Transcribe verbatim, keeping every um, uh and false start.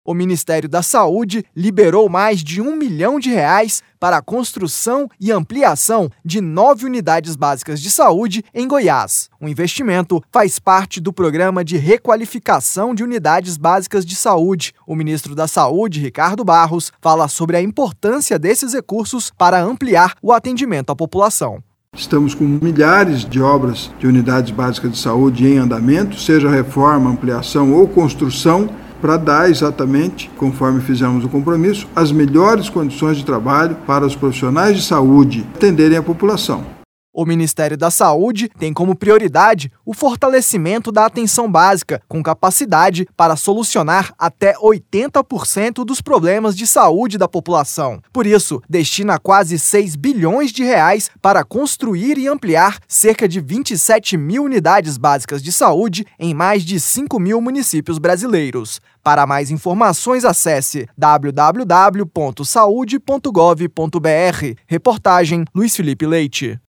O Ministério da Saúde liberou mais de um milhão de reais para a construção e ampliação de nove unidades básicas de saúde em Goiás. O investimento faz parte do programa de requalificação de unidades básicas de saúde. O ministro da Saúde, Ricardo Barros, fala sobre a importância desses recursos para ampliar o atendimento à população. Estamos com milhares de obras de unidades básicas de saúde em andamento, seja reforma, ampliação ou construção, para dar exatamente, conforme fizemos o compromisso, as melhores condições de trabalho para os profissionais de saúde atenderem a população. O Ministério da Saúde tem como prioridade o fortalecimento da atenção básica, com capacidade para solucionar até oitenta por cento dos problemas de saúde da população. Por isso, destina quase seis bilhões de reais para construir e ampliar cerca de vinte e sete mil unidades básicas de saúde em mais de cinco mil municípios brasileiros. Para mais informações, acesse w w w ponto saude ponto gov ponto b r. Reportagem Luiz Felipe Leite.